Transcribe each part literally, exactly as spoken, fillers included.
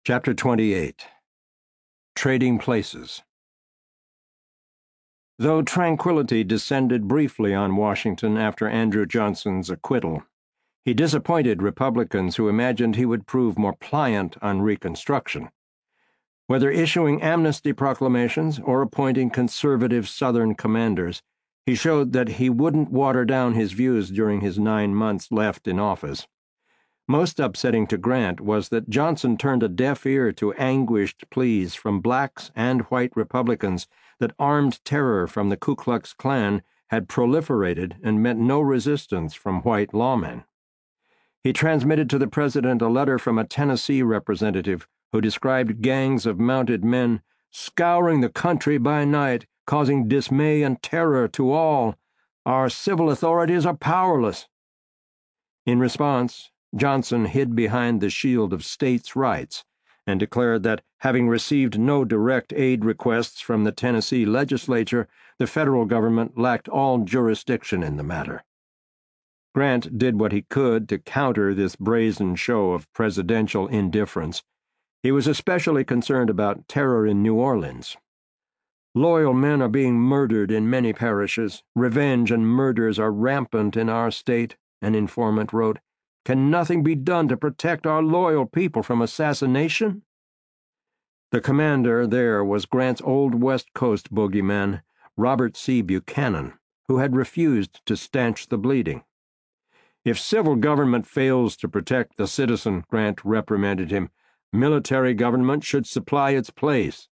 Chapter twenty-eight. Trading Places. Though tranquility descended briefly on Washington after Andrew Johnson's acquittal, he disappointed Republicans who imagined he would prove more pliant on Reconstruction. Whether issuing amnesty proclamations or appointing conservative Southern commanders, he showed that he wouldn't water down his views during his nine months left in office. Most upsetting to Grant was that Johnson turned a deaf ear to anguished pleas from blacks and white Republicans that armed terror from the Ku Klux Klan had proliferated and met no resistance from white lawmen. He transmitted to the president a letter from a Tennessee representative who described gangs of mounted men scouring the country by night, causing dismay and terror to all. Our civil authorities are powerless. In response, Johnson hid behind the shield of states' rights and declared that, having received no direct aid requests from the Tennessee legislature, the federal government lacked all jurisdiction in the matter. Grant did what he could to counter this brazen show of presidential indifference. He was especially concerned about terror in New Orleans. Loyal men are being murdered in many parishes. Revenge and murders are rampant in our state, an informant wrote. Can nothing be done to protect our loyal people from assassination? The commander there was Grant's old West Coast bogeyman, Robert C. Buchanan, who had refused to stanch the bleeding. If civil government fails to protect the citizen, Grant reprimanded him, military government should supply its place.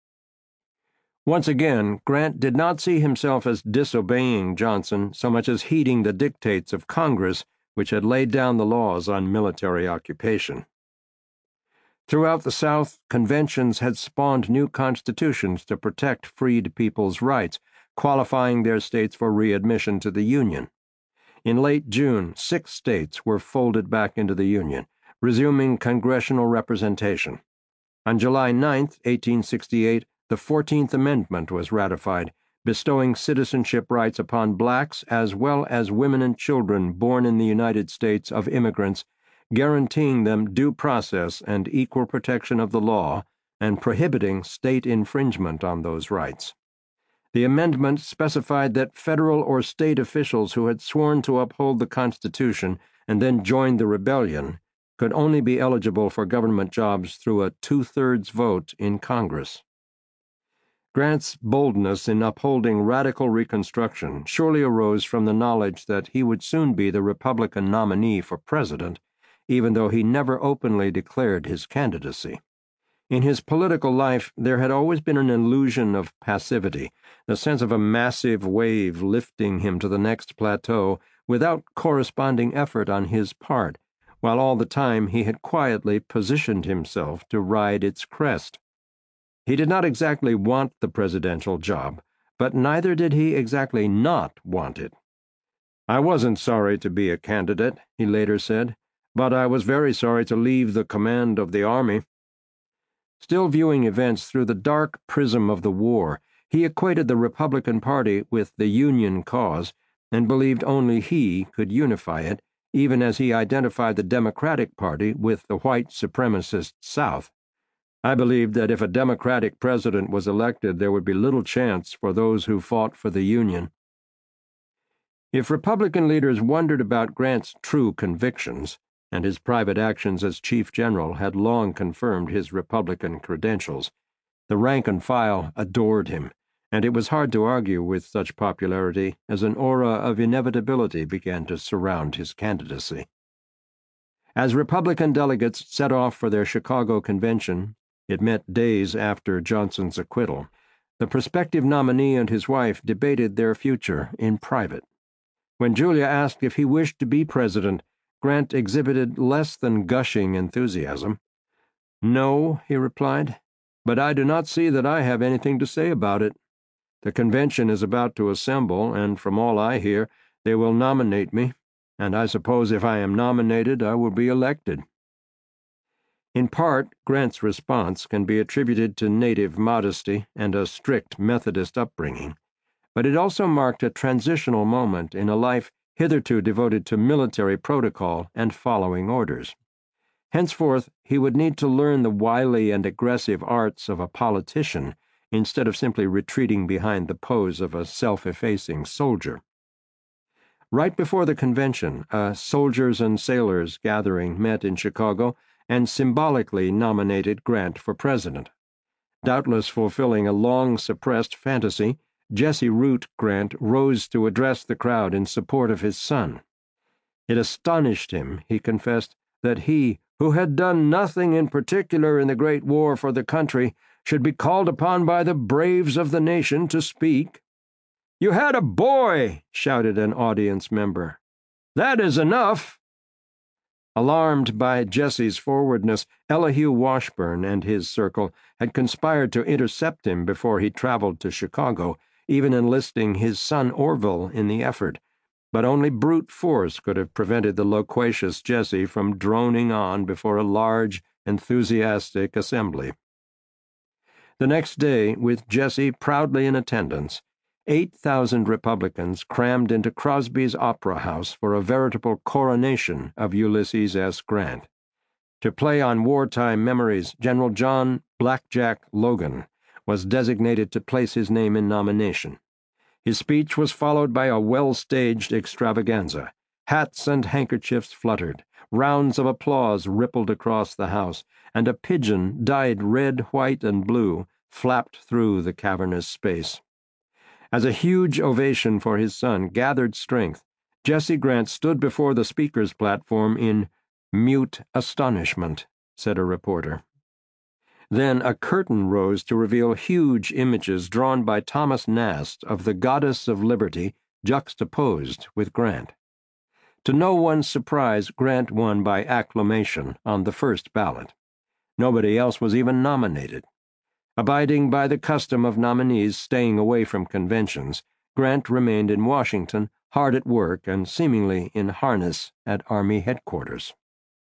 Once again, Grant did not see himself as disobeying Johnson so much as heeding the dictates of Congress, which had laid down the laws on military occupation. Throughout the South, conventions had spawned new constitutions to protect freed people's rights, qualifying their states for readmission to the Union. In late June, six states were folded back into the Union, resuming congressional representation. On July ninth, eighteen sixty-eight, the fourteenth Amendment was ratified, bestowing citizenship rights upon blacks as well as women and children born in the United States of immigrants, guaranteeing them due process and equal protection of the law, and prohibiting state infringement on those rights. The amendment specified that federal or state officials who had sworn to uphold the Constitution and then joined the rebellion could only be eligible for government jobs through a two-thirds vote in Congress. Grant's boldness in upholding radical Reconstruction surely arose from the knowledge that he would soon be the Republican nominee for president, even though he never openly declared his candidacy. In his political life, there had always been an illusion of passivity, the sense of a massive wave lifting him to the next plateau without corresponding effort on his part, while all the time he had quietly positioned himself to ride its crest. He did not exactly want the presidential job, but neither did he exactly not want it. I wasn't sorry to be a candidate, he later said, but I was very sorry to leave the command of the army. Still viewing events through the dark prism of the war, he equated the Republican Party with the Union cause and believed only he could unify it, even as he identified the Democratic Party with the white supremacist South. I believed that if a Democratic president was elected, there would be little chance for those who fought for the Union. If Republican leaders wondered about Grant's true convictions, and his private actions as chief general had long confirmed his Republican credentials, the rank and file adored him, and it was hard to argue with such popularity as an aura of inevitability began to surround his candidacy. As Republican delegates set off for their Chicago convention, it met days after Johnson's acquittal, the prospective nominee and his wife debated their future in private. When Julia asked if he wished to be president, Grant exhibited less than gushing enthusiasm. No, he replied, but I do not see that I have anything to say about it. The convention is about to assemble, and from all I hear, they will nominate me, and I suppose if I am nominated, I will be elected. In part, Grant's response can be attributed to native modesty and a strict Methodist upbringing, but it also marked a transitional moment in a life hitherto devoted to military protocol and following orders. Henceforth, he would need to learn the wily and aggressive arts of a politician instead of simply retreating behind the pose of a self-effacing soldier. Right before the convention, a soldiers and sailors gathering met in Chicago and symbolically nominated Grant for president. Doubtless fulfilling a long-suppressed fantasy, Jesse Root Grant rose to address the crowd in support of his son. It astonished him, he confessed, that he, who had done nothing in particular in the great war for the country, should be called upon by the braves of the nation to speak. "You had a boy," shouted an audience member. "That is enough." Alarmed by Jesse's forwardness, Elihu Washburn and his circle had conspired to intercept him before he traveled to Chicago, even enlisting his son Orville in the effort, but only brute force could have prevented the loquacious Jesse from droning on before a large, enthusiastic assembly. The next day, with Jesse proudly in attendance, eight thousand Republicans crammed into Crosby's Opera House for a veritable coronation of Ulysses S. Grant. To play on wartime memories, General John "Blackjack" Logan was designated to place his name in nomination. His speech was followed by a well-staged extravaganza. Hats and handkerchiefs fluttered, rounds of applause rippled across the house, and a pigeon dyed red, white, and blue flapped through the cavernous space. As a huge ovation for his son gathered strength, Jesse Grant stood before the speaker's platform in mute astonishment, said a reporter. Then a curtain rose to reveal huge images drawn by Thomas Nast of the Goddess of Liberty juxtaposed with Grant. To no one's surprise, Grant won by acclamation on the first ballot. Nobody else was even nominated. Abiding by the custom of nominees staying away from conventions, Grant remained in Washington, hard at work and seemingly in harness at Army headquarters.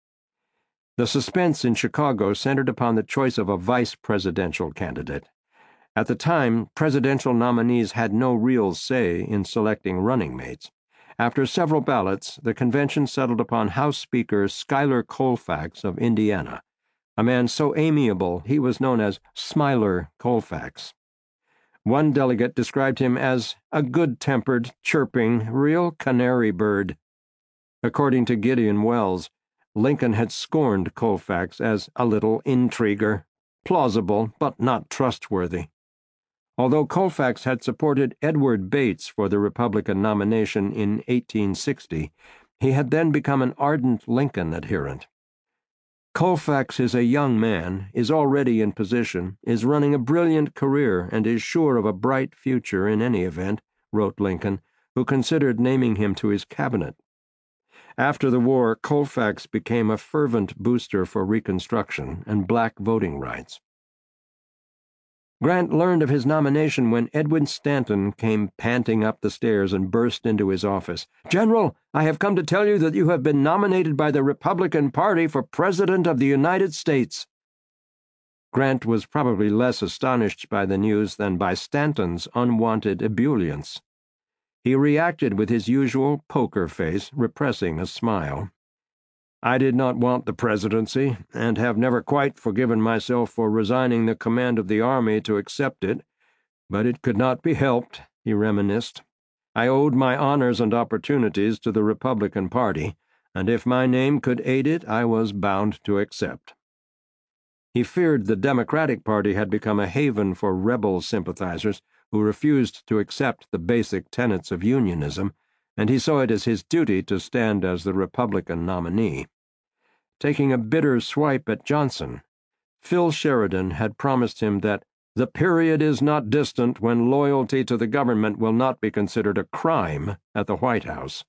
The suspense in Chicago centered upon the choice of a vice presidential candidate. At the time, presidential nominees had no real say in selecting running mates. After several ballots, the convention settled upon House Speaker Schuyler Colfax of Indiana, a man so amiable he was known as Smiler Colfax. One delegate described him as a good-tempered, chirping, real canary bird. According to Gideon Wells, Lincoln had scorned Colfax as a little intriguer, plausible but not trustworthy. Although Colfax had supported Edward Bates for the Republican nomination in eighteen sixty, he had then become an ardent Lincoln adherent. "Colfax is a young man, is already in position, is running a brilliant career, and is sure of a bright future in any event," wrote Lincoln, who considered naming him to his cabinet. After the war, Colfax became a fervent booster for Reconstruction and black voting rights. Grant learned of his nomination when Edwin Stanton came panting up the stairs and burst into his office. "General, I have come to tell you that you have been nominated by the Republican Party for President of the United States." Grant was probably less astonished by the news than by Stanton's unwanted ebullience. He reacted with his usual poker face, repressing a smile. "I did not want the presidency, and have never quite forgiven myself for resigning the command of the army to accept it, but it could not be helped," he reminisced. "I owed my honors and opportunities to the Republican Party, and if my name could aid it, I was bound to accept." He feared the Democratic Party had become a haven for rebel sympathizers who refused to accept the basic tenets of unionism, and he saw it as his duty to stand as the Republican nominee. Taking a bitter swipe at Johnson, Phil Sheridan had promised him that the period is not distant when loyalty to the government will not be considered a crime at the White House.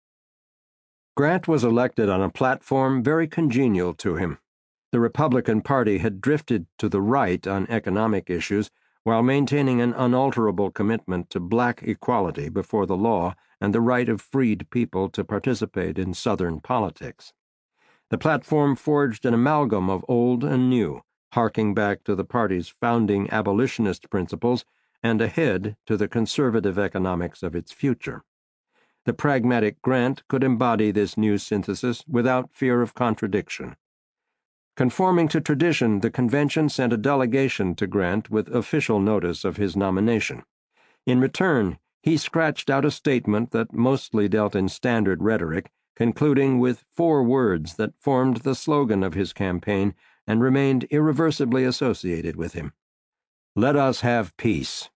Grant was elected on a platform very congenial to him. The Republican Party had drifted to the right on economic issues while maintaining an unalterable commitment to black equality before the law and the right of freed people to participate in Southern politics. The platform forged an amalgam of old and new, harking back to the party's founding abolitionist principles and ahead to the conservative economics of its future. The pragmatic Grant could embody this new synthesis without fear of contradiction. Conforming to tradition, the convention sent a delegation to Grant with official notice of his nomination. In return, he scratched out a statement that mostly dealt in standard rhetoric, concluding with four words that formed the slogan of his campaign and remained irreversibly associated with him: "Let us have peace."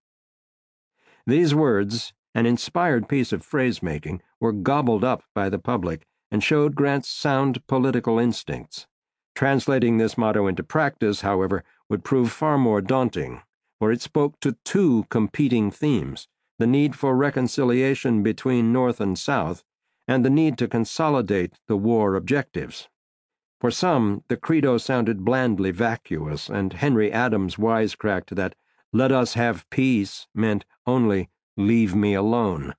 These words, an inspired piece of phrase-making, were gobbled up by the public and showed Grant's sound political instincts. Translating this motto into practice, however, would prove far more daunting, for it spoke to two competing themes: the need for reconciliation between North and South, and the need to consolidate the war objectives. For some, the credo sounded blandly vacuous, and Henry Adams wisecracked that "let us have peace" meant only "leave me alone."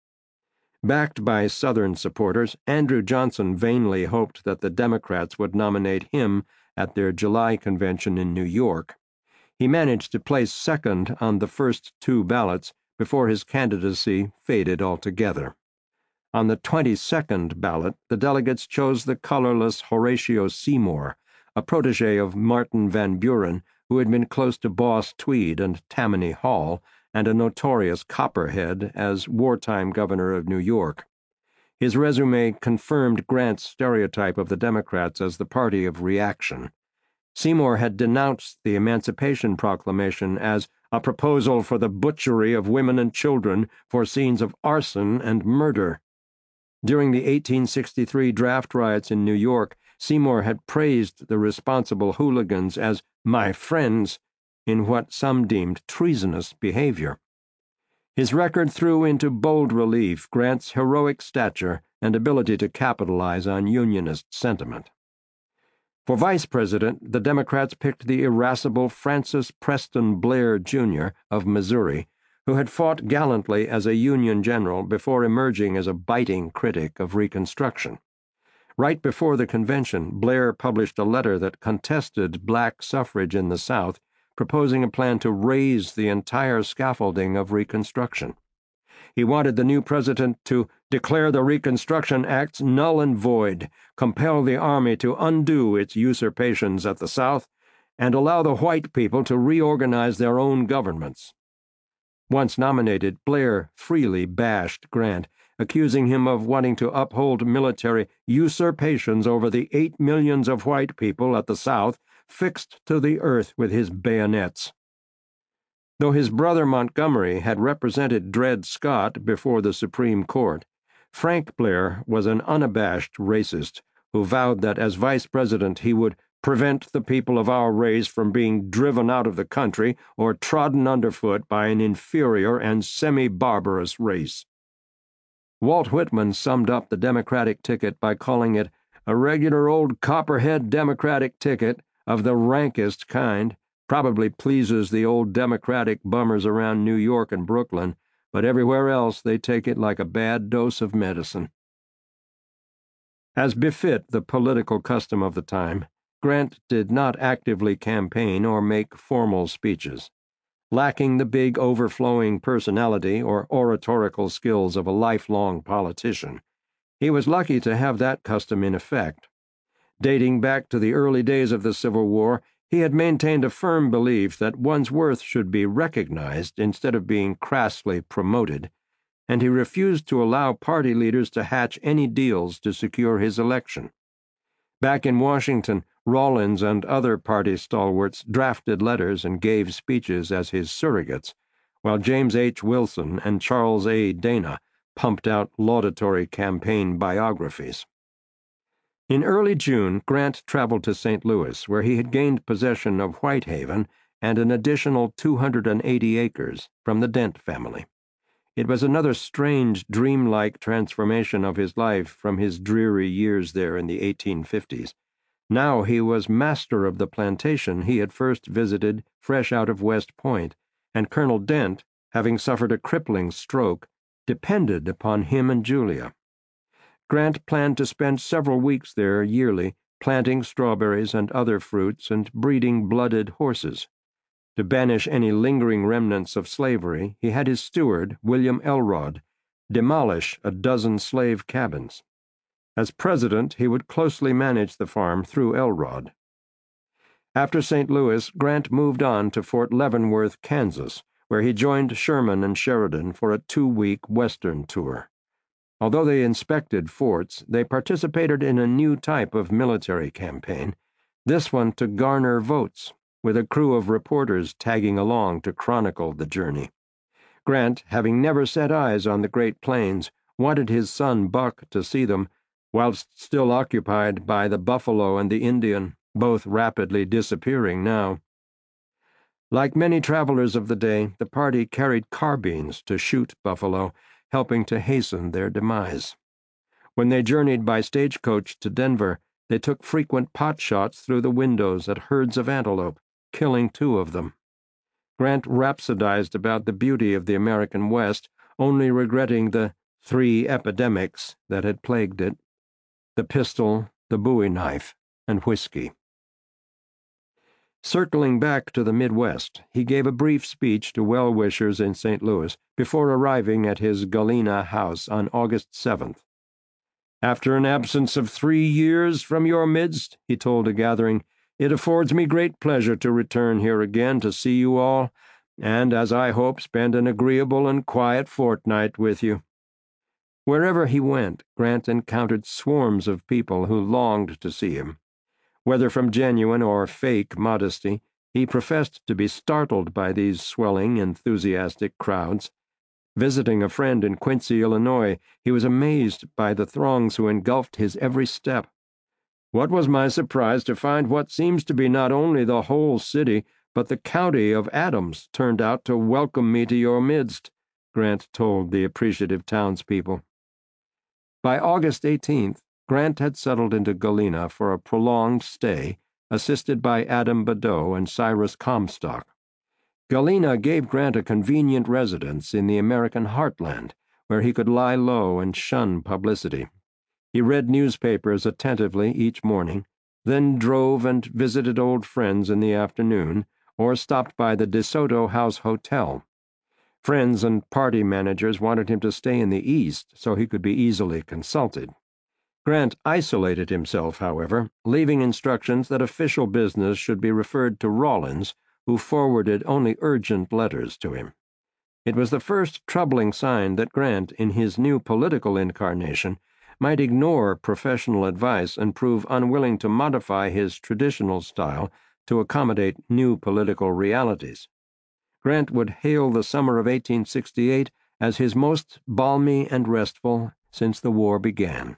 Backed by Southern supporters, Andrew Johnson vainly hoped that the Democrats would nominate him at their July convention in New York. He managed to place second on the first two ballots before his candidacy faded altogether. On the twenty-second ballot, the delegates chose the colorless Horatio Seymour, a protege of Martin Van Buren, who had been close to Boss Tweed and Tammany Hall, and a notorious copperhead, as wartime governor of New York. His resume confirmed Grant's stereotype of the Democrats as the party of reaction. Seymour had denounced the Emancipation Proclamation as a proposal for the butchery of women and children for scenes of arson and murder. During the eighteen sixty-three draft riots in New York, Seymour had praised the responsible hooligans as "my friends," in what some deemed treasonous behavior. His record threw into bold relief Grant's heroic stature and ability to capitalize on Unionist sentiment. For vice president, the Democrats picked the irascible Francis Preston Blair, Junior of Missouri, who had fought gallantly as a Union general before emerging as a biting critic of Reconstruction. Right before the convention, Blair published a letter that contested black suffrage in the South, proposing a plan to raise the entire scaffolding of Reconstruction. He wanted the new president to declare the Reconstruction Acts null and void, compel the Army to undo its usurpations at the South, and allow the white people to reorganize their own governments. Once nominated, Blair freely bashed Grant, accusing him of wanting to uphold military usurpations over the eight millions of white people at the South fixed to the earth with his bayonets. Though his brother Montgomery had represented Dred Scott before the Supreme Court, Frank Blair was an unabashed racist who vowed that as vice president he would prevent the people of our race from being driven out of the country or trodden underfoot by an inferior and semi-barbarous race. Walt Whitman summed up the Democratic ticket by calling it a regular old copperhead Democratic ticket of the rankest kind. Probably pleases the old Democratic bummers around New York and Brooklyn, but everywhere else they take it like a bad dose of medicine. As befit the political custom of the time, Grant did not actively campaign or make formal speeches. Lacking the big overflowing personality or oratorical skills of a lifelong politician, he was lucky to have that custom in effect. Dating back to the early days of the Civil War, he had maintained a firm belief that one's worth should be recognized instead of being crassly promoted, and he refused to allow party leaders to hatch any deals to secure his election. Back in Washington, Rawlins and other party stalwarts drafted letters and gave speeches as his surrogates, while James H. Wilson and Charles A. Dana pumped out laudatory campaign biographies. In early June, Grant traveled to Saint Louis, where he had gained possession of Whitehaven and an additional two hundred eighty acres from the Dent family. It was another strange, dreamlike transformation of his life from his dreary years there in the eighteen fifties. Now he was master of the plantation he had first visited fresh out of West Point, and Colonel Dent, having suffered a crippling stroke, depended upon him and Julia. Grant planned to spend several weeks there yearly, planting strawberries and other fruits and breeding blooded horses. To banish any lingering remnants of slavery, he had his steward, William Elrod, demolish a dozen slave cabins. As president, he would closely manage the farm through Elrod. After Saint Louis, Grant moved on to Fort Leavenworth, Kansas, where he joined Sherman and Sheridan for a two-week Western tour. Although they inspected forts, they participated in a new type of military campaign, this one to garner votes, with a crew of reporters tagging along to chronicle the journey. Grant, having never set eyes on the Great Plains, wanted his son Buck to see them, whilst still occupied by the buffalo and the Indian, both rapidly disappearing now. Like many travelers of the day, the party carried carbines to shoot buffalo, helping to hasten their demise. When they journeyed by stagecoach to Denver, they took frequent pot shots through the windows at herds of antelope, killing two of them. Grant rhapsodized about the beauty of the American West, only regretting the three epidemics that had plagued it: the pistol, the Bowie knife, and whiskey. Circling back to the Midwest, he gave a brief speech to well-wishers in Saint Louis before arriving at his Galena house on August seventh. "After an absence of three years from your midst," he told a gathering, "it affords me great pleasure to return here again to see you all, and, as I hope, spend an agreeable and quiet fortnight with you." Wherever he went, Grant encountered swarms of people who longed to see him. Whether from genuine or fake modesty, he professed to be startled by these swelling, enthusiastic crowds. Visiting a friend in Quincy, Illinois, he was amazed by the throngs who engulfed his every step. "What was my surprise to find what seems to be not only the whole city, but the county of Adams turned out to welcome me to your midst," Grant told the appreciative townspeople. By August eighteenth, Grant had settled into Galena for a prolonged stay, assisted by Adam Badeau and Cyrus Comstock. Galena gave Grant a convenient residence in the American heartland, where he could lie low and shun publicity. He read newspapers attentively each morning, then drove and visited old friends in the afternoon, or stopped by the DeSoto House Hotel. Friends and party managers wanted him to stay in the East so he could be easily consulted. Grant isolated himself, however, leaving instructions that official business should be referred to Rawlins, who forwarded only urgent letters to him. It was the first troubling sign that Grant, in his new political incarnation, might ignore professional advice and prove unwilling to modify his traditional style to accommodate new political realities. Grant would hail the summer of eighteen sixty-eight as his most balmy and restful since the war began.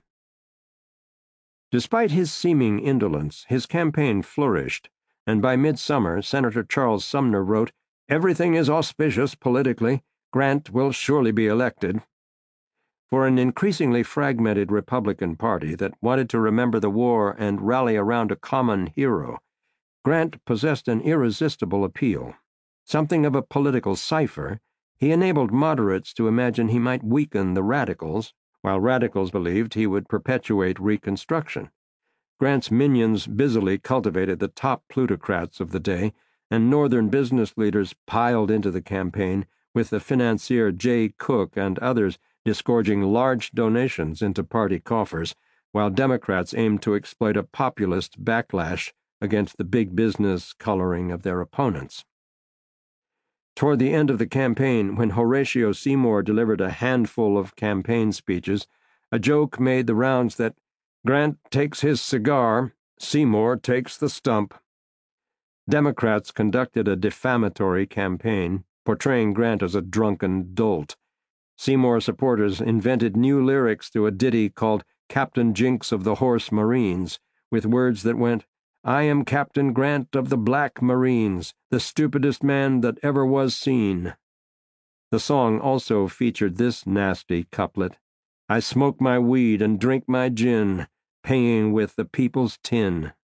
Despite his seeming indolence, his campaign flourished, and by midsummer Senator Charles Sumner wrote, "Everything is auspicious politically. Grant will surely be elected." For an increasingly fragmented Republican Party that wanted to remember the war and rally around a common hero, Grant possessed an irresistible appeal. Something of a political cipher, he enabled moderates to imagine he might weaken the radicals, while radicals believed he would perpetuate Reconstruction. Grant's minions busily cultivated the top plutocrats of the day, and Northern business leaders piled into the campaign, with the financier Jay Cook and others disgorging large donations into party coffers, while Democrats aimed to exploit a populist backlash against the big business coloring of their opponents. Toward the end of the campaign, when Horatio Seymour delivered a handful of campaign speeches, a joke made the rounds that Grant takes his cigar, Seymour takes the stump. Democrats conducted a defamatory campaign, portraying Grant as a drunken dolt. Seymour supporters invented new lyrics to a ditty called Captain Jinks of the Horse Marines, with words that went, "I am Captain Grant of the Black Marines, the stupidest man that ever was seen." The song also featured this nasty couplet, "I smoke my weed and drink my gin, paying with the people's tin."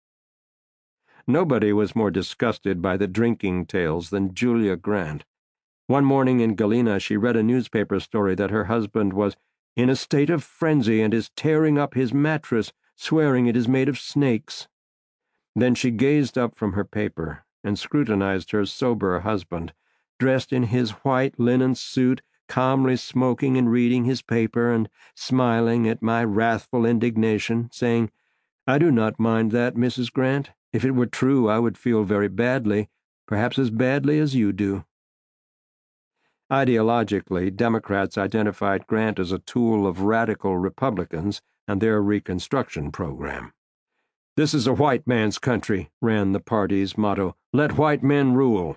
Nobody was more disgusted by the drinking tales than Julia Grant. One morning in Galena she read a newspaper story that her husband was "in a state of frenzy and is tearing up his mattress, swearing it is made of snakes." Then she gazed up from her paper and scrutinized her sober husband, dressed in his white linen suit, calmly smoking and reading his paper and smiling at my wrathful indignation, saying, "I do not mind that, Missus Grant. If it were true, I would feel very badly, perhaps as badly as you do." Ideologically, Democrats identified Grant as a tool of radical Republicans and their Reconstruction program. "This is a white man's country," ran the party's motto. "Let white men rule."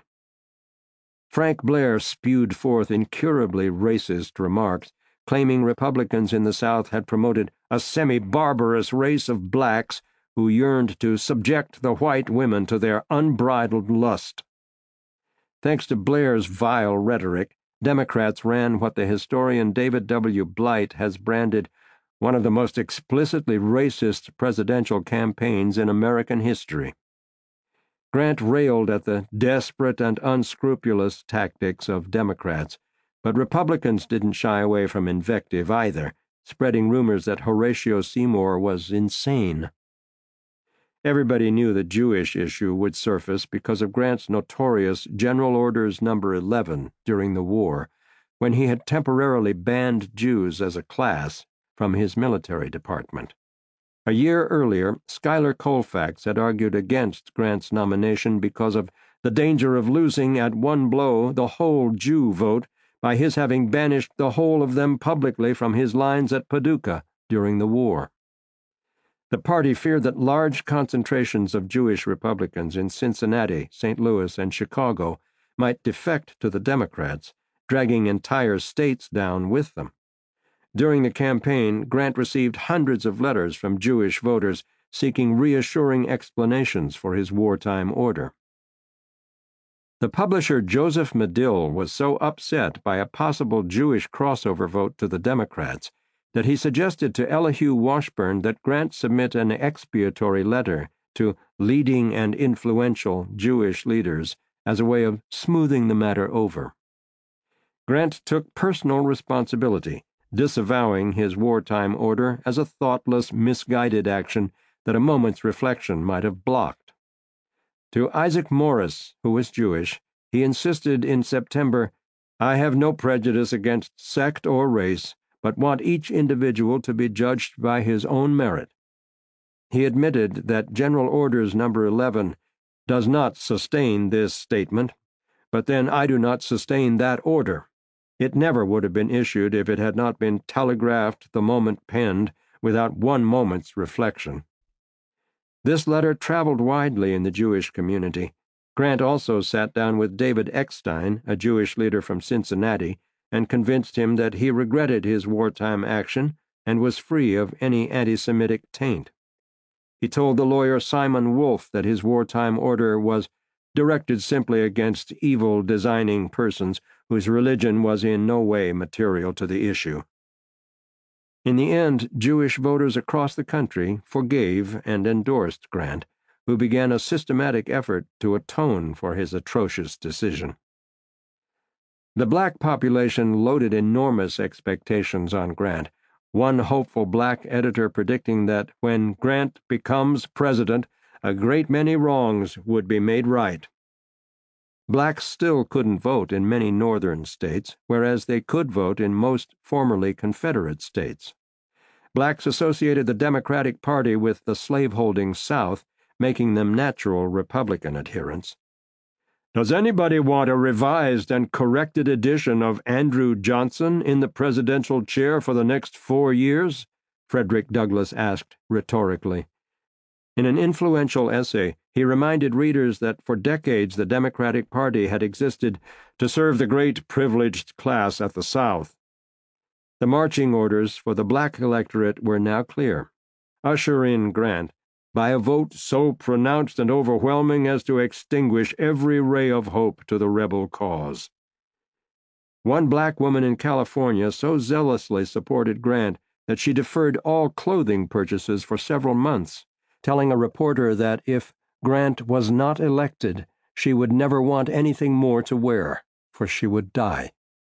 Frank Blair spewed forth incurably racist remarks, claiming Republicans in the South had promoted a semi-barbarous race of blacks who yearned to subject the white women to their unbridled lust. Thanks to Blair's vile rhetoric, Democrats ran what the historian David W. Blight has branded one of the most explicitly racist presidential campaigns in American history. Grant railed at the desperate and unscrupulous tactics of Democrats, but Republicans didn't shy away from invective either, spreading rumors that Horatio Seymour was insane. Everybody knew the Jewish issue would surface because of Grant's notorious General Orders Number eleven during the war, when he had temporarily banned Jews as a class from his military department. A year earlier, Schuyler Colfax had argued against Grant's nomination because of the danger of losing at one blow the whole Jew vote by his having banished the whole of them publicly from his lines at Paducah during the war. The party feared that large concentrations of Jewish Republicans in Cincinnati, Saint Louis, and Chicago might defect to the Democrats, dragging entire states down with them. During the campaign, Grant received hundreds of letters from Jewish voters seeking reassuring explanations for his wartime order. The publisher Joseph Medill was so upset by a possible Jewish crossover vote to the Democrats that he suggested to Elihu Washburn that Grant submit an expiatory letter to leading and influential Jewish leaders as a way of smoothing the matter over. Grant took personal responsibility, disavowing his wartime order as a thoughtless, misguided action that a moment's reflection might have blocked. To Isaac Morris, who was Jewish, he insisted in September, "I have no prejudice against sect or race, but want each individual to be judged by his own merit." He admitted that General Orders Number eleven does not sustain this statement, but then I do not sustain that order. It never would have been issued if it had not been telegraphed the moment penned, without one moment's reflection. This letter traveled widely in the Jewish community. Grant also sat down with David Eckstein, a Jewish leader from Cincinnati, and convinced him that he regretted his wartime action and was free of any anti-Semitic taint. He told the lawyer Simon Wolfe that his wartime order was directed simply against evil designing persons whose religion was in no way material to the issue. In the end, Jewish voters across the country forgave and endorsed Grant, who began a systematic effort to atone for his atrocious decision. The black population loaded enormous expectations on Grant, one hopeful black editor predicting that when Grant becomes president, a great many wrongs would be made right. Blacks still couldn't vote in many northern states, whereas they could vote in most formerly Confederate states. Blacks associated the Democratic Party with the slaveholding South, making them natural Republican adherents. "Does anybody want a revised and corrected edition of Andrew Johnson in the presidential chair for the next four years?" Frederick Douglass asked rhetorically. In an influential essay, he reminded readers that for decades the Democratic Party had existed to serve the great privileged class at the South. The marching orders for the black electorate were now clear. Usher in Grant by a vote so pronounced and overwhelming as to extinguish every ray of hope to the rebel cause. One black woman in California so zealously supported Grant that she deferred all clothing purchases for several months, telling a reporter that if Grant was not elected, she would never want anything more to wear, for she would die.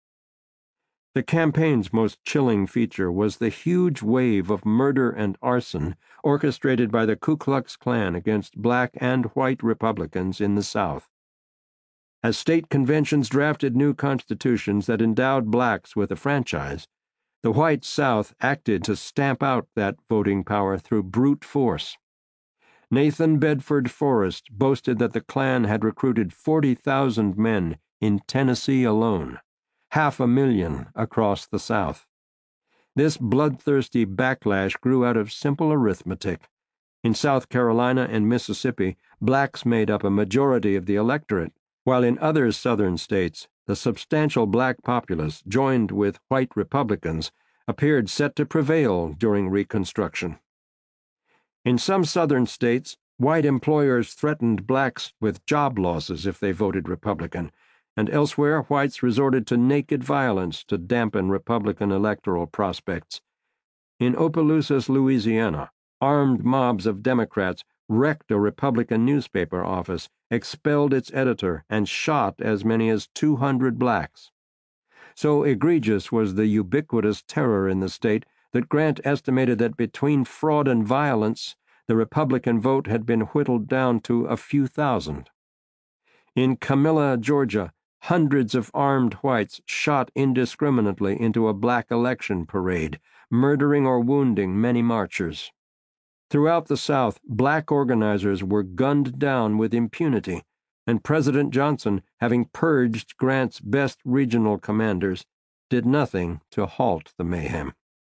The campaign's most chilling feature was the huge wave of murder and arson orchestrated by the Ku Klux Klan against black and white Republicans in the South. As state conventions drafted new constitutions that endowed blacks with a franchise, the white South acted to stamp out that voting power through brute force. Nathan Bedford Forrest boasted that the Klan had recruited forty thousand men in Tennessee alone, half a million across the South. This bloodthirsty backlash grew out of simple arithmetic. In South Carolina and Mississippi, blacks made up a majority of the electorate, while in other Southern states, the substantial black populace, joined with white Republicans, appeared set to prevail during Reconstruction. In some Southern states, white employers threatened blacks with job losses if they voted Republican, and elsewhere whites resorted to naked violence to dampen Republican electoral prospects. In Opelousas, Louisiana, armed mobs of Democrats wrecked a Republican newspaper office, expelled its editor, and shot as many as two hundred blacks. So egregious was the ubiquitous terror in the state that Grant estimated that between fraud and violence, the Republican vote had been whittled down to a few thousand. In Camilla, Georgia, hundreds of armed whites shot indiscriminately into a black election parade, murdering or wounding many marchers. Throughout the South, black organizers were gunned down with impunity, and President Johnson, having purged Grant's best regional commanders, did nothing to halt the mayhem.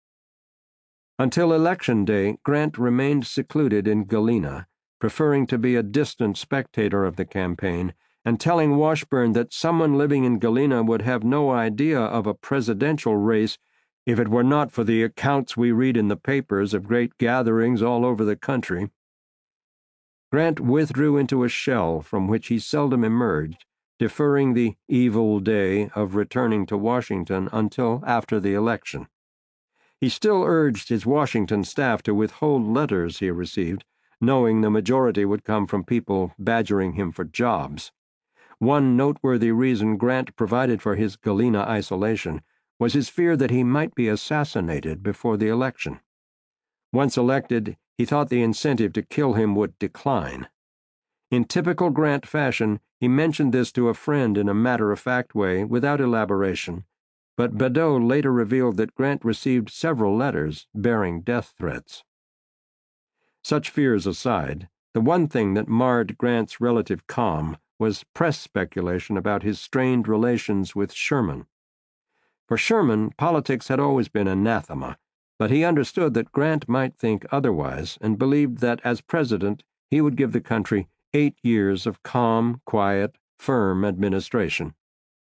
Until Election Day, Grant remained secluded in Galena, preferring to be a distant spectator of the campaign, and telling Washburn that someone living in Galena would have no idea of a presidential race if it were not for the accounts we read in the papers of great gatherings all over the country. Grant withdrew into a shell from which he seldom emerged, deferring the evil day of returning to Washington until after the election. He still urged his Washington staff to withhold letters he received, knowing the majority would come from people badgering him for jobs. One noteworthy reason Grant provided for his Galena isolation was his fear that he might be assassinated before the election. Once elected, he thought the incentive to kill him would decline. In typical Grant fashion, he mentioned this to a friend in a matter-of-fact way, without elaboration, but Badeau later revealed that Grant received several letters bearing death threats. Such fears aside, the one thing that marred Grant's relative calm was press speculation about his strained relations with Sherman. For Sherman, politics had always been anathema, but he understood that Grant might think otherwise and believed that as president he would give the country eight years of calm, quiet, firm administration.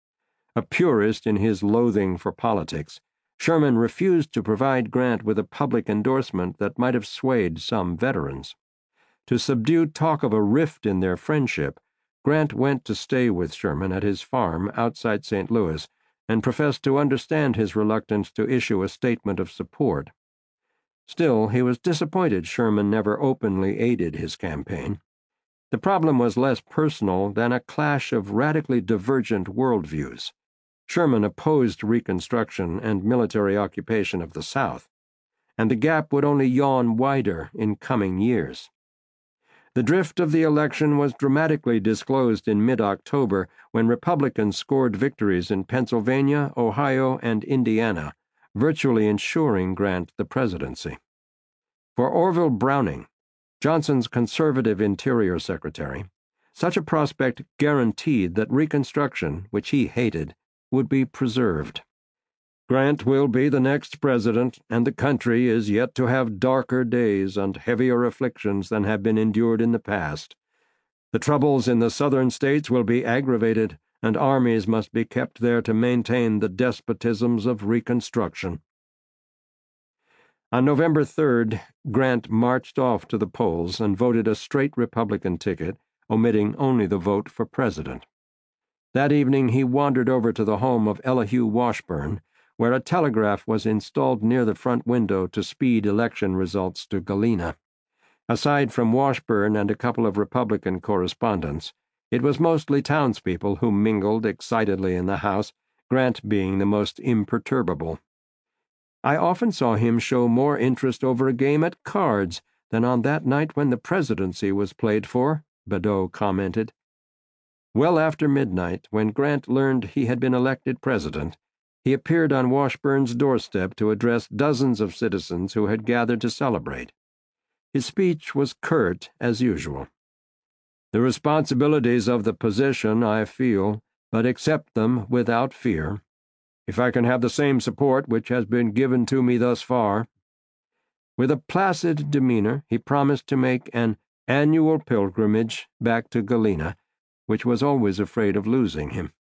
A purist in his loathing for politics, Sherman refused to provide Grant with a public endorsement that might have swayed some veterans. To subdue talk of a rift in their friendship, Grant went to stay with Sherman at his farm outside Saint Louis and professed to understand his reluctance to issue a statement of support. Still, he was disappointed Sherman never openly aided his campaign. The problem was less personal than a clash of radically divergent worldviews. Sherman opposed Reconstruction and military occupation of the South, and the gap would only yawn wider in coming years. The drift of the election was dramatically disclosed in mid-October when Republicans scored victories in Pennsylvania, Ohio, and Indiana, virtually ensuring Grant the presidency. For Orville Browning, Johnson's conservative Interior Secretary, such a prospect guaranteed that Reconstruction, which he hated, would be preserved. Grant will be the next president, and the country is yet to have darker days and heavier afflictions than have been endured in the past. The troubles in the southern states will be aggravated, and armies must be kept there to maintain the despotisms of Reconstruction. On November third, Grant marched off to the polls and voted a straight Republican ticket, omitting only the vote for president. That evening he wandered over to the home of Elihu Washburn, where a telegraph was installed near the front window to speed election results to Galena. Aside from Washburn and a couple of Republican correspondents, it was mostly townspeople who mingled excitedly in the house, Grant being the most imperturbable. "I often saw him show more interest over a game at cards than on that night when the presidency was played for," Badeau commented. Well after midnight, when Grant learned he had been elected president, he appeared on Washburn's doorstep to address dozens of citizens who had gathered to celebrate. His speech was curt as usual. "The responsibilities of the position I feel, but accept them without fear. If I can have the same support which has been given to me thus far." With a placid demeanor, he promised to make an annual pilgrimage back to Galena, which was always afraid of losing him.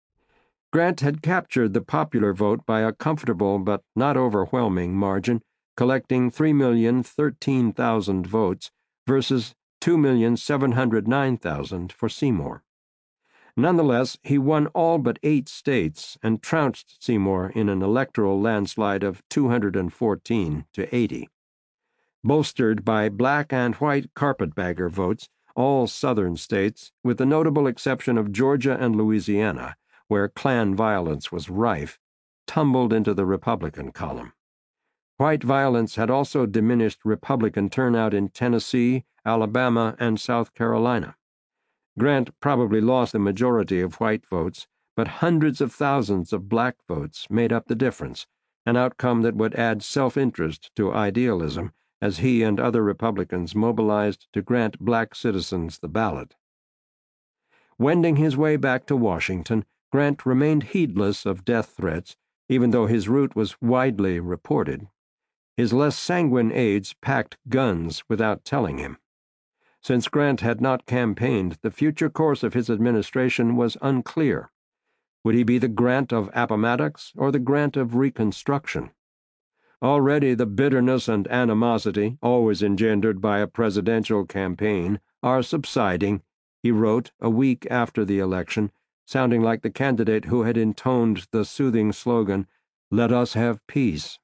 Grant had captured the popular vote by a comfortable but not overwhelming margin, collecting three million thirteen thousand votes versus two million seven hundred nine thousand for Seymour. Nonetheless, he won all but eight states and trounced Seymour in an electoral landslide of two hundred fourteen to eighty. Bolstered by black and white carpetbagger votes, all southern states, with the notable exception of Georgia and Louisiana, where Klan violence was rife, tumbled into the Republican column. White violence had also diminished Republican turnout in Tennessee, Alabama, and South Carolina. Grant probably lost the majority of white votes, but hundreds of thousands of black votes made up the difference, an outcome that would add self-interest to idealism as he and other Republicans mobilized to grant black citizens the ballot. Wending his way back to Washington, Grant remained heedless of death threats, even though his route was widely reported. His less sanguine aides packed guns without telling him. Since Grant had not campaigned, the future course of his administration was unclear. Would he be the Grant of Appomattox or the Grant of Reconstruction? Already the bitterness and animosity, always engendered by a presidential campaign, are subsiding, he wrote a week after the election, sounding like the candidate who had intoned the soothing slogan, "Let us have peace."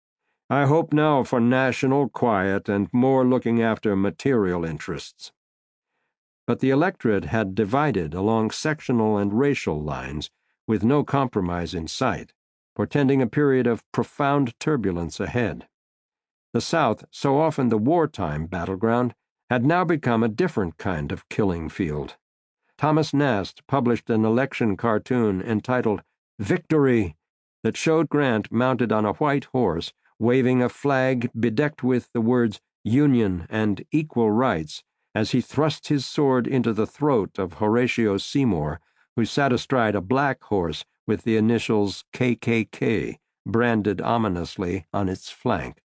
I hope now for national quiet and more looking after material interests. But the electorate had divided along sectional and racial lines, with no compromise in sight, portending a period of profound turbulence ahead. The South, so often the wartime battleground, had now become a different kind of killing field. Thomas Nast published an election cartoon entitled "Victory" that showed Grant mounted on a white horse, waving a flag bedecked with the words "Union" and "Equal Rights" as he thrust his sword into the throat of Horatio Seymour, who sat astride a black horse with the initials K K K branded ominously on its flank.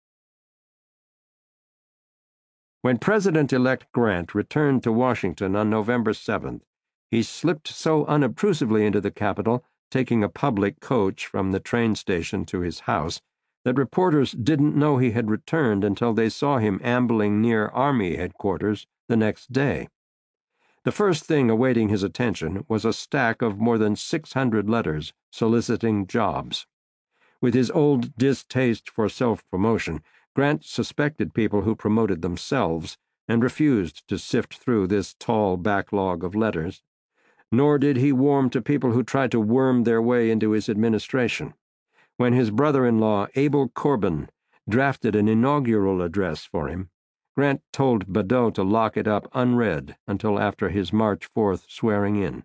When President-elect Grant returned to Washington on November seventh, he slipped so unobtrusively into the Capitol, taking a public coach from the train station to his house, that reporters didn't know he had returned until they saw him ambling near Army headquarters the next day. The first thing awaiting his attention was a stack of more than six hundred letters soliciting jobs. With his old distaste for self-promotion, Grant suspected people who promoted themselves and refused to sift through this tall backlog of letters. Nor did he warm to people who tried to worm their way into his administration. When his brother-in-law, Abel Corbin, drafted an inaugural address for him, Grant told Badeau to lock it up unread until after his March fourth swearing-in.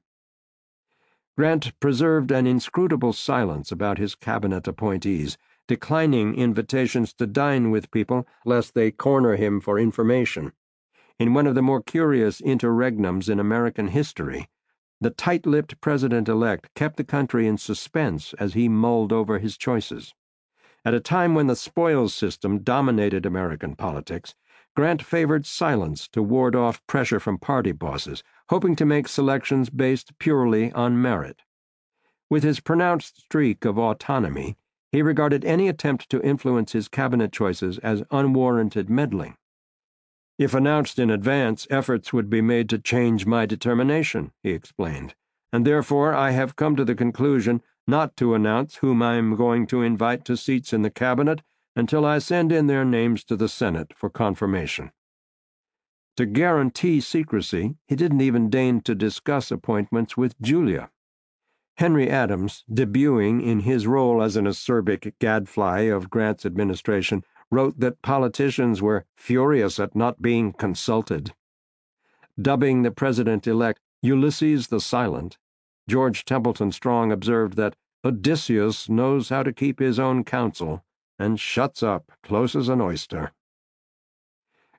Grant preserved an inscrutable silence about his cabinet appointees, declining invitations to dine with people lest they corner him for information. In one of the more curious interregnums in American history, the tight-lipped president-elect kept the country in suspense as he mulled over his choices. At a time when the spoils system dominated American politics, Grant favored silence to ward off pressure from party bosses, hoping to make selections based purely on merit. With his pronounced streak of autonomy, he regarded any attempt to influence his cabinet choices as unwarranted meddling. "If announced in advance, efforts would be made to change my determination," he explained, "and therefore I have come to the conclusion not to announce whom I am going to invite to seats in the cabinet until I send in their names to the Senate for confirmation." To guarantee secrecy, he didn't even deign to discuss appointments with Julia. Henry Adams, debuting in his role as an acerbic gadfly of Grant's administration, wrote that politicians were furious at not being consulted. Dubbing the president-elect Ulysses the Silent, George Templeton Strong observed that Odysseus knows how to keep his own counsel and shuts up close as an oyster.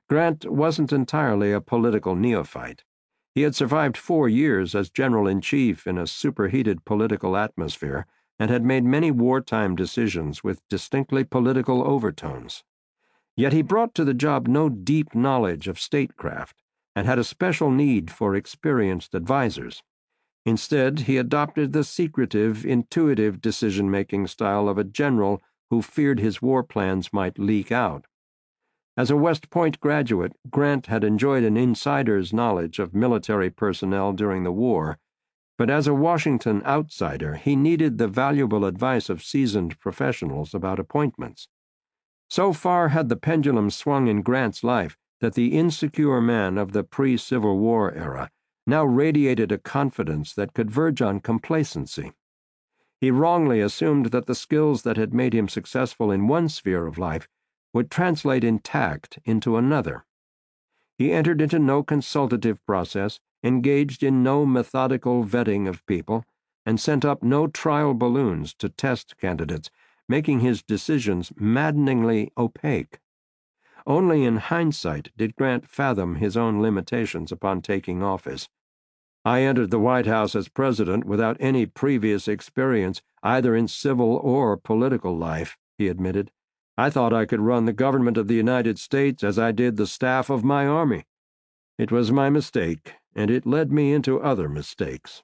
Grant wasn't entirely a political neophyte. He had survived four years as general-in-chief in a superheated political atmosphere and had made many wartime decisions with distinctly political overtones. Yet he brought to the job no deep knowledge of statecraft and had a special need for experienced advisers. Instead, he adopted the secretive, intuitive decision-making style of a general who feared his war plans might leak out. As a West Point graduate, Grant had enjoyed an insider's knowledge of military personnel during the war, but as a Washington outsider, he needed the valuable advice of seasoned professionals about appointments. So far had the pendulum swung in Grant's life that the insecure man of the pre-Civil War era now radiated a confidence that could verge on complacency. He wrongly assumed that the skills that had made him successful in one sphere of life would translate intact into another. He entered into no consultative process, engaged in no methodical vetting of people, and sent up no trial balloons to test candidates, making his decisions maddeningly opaque. Only in hindsight did Grant fathom his own limitations upon taking office. "I entered the White House as president without any previous experience either in civil or political life," he admitted. "I thought I could run the government of the United States as I did the staff of my army. It was my mistake, and it led me into other mistakes."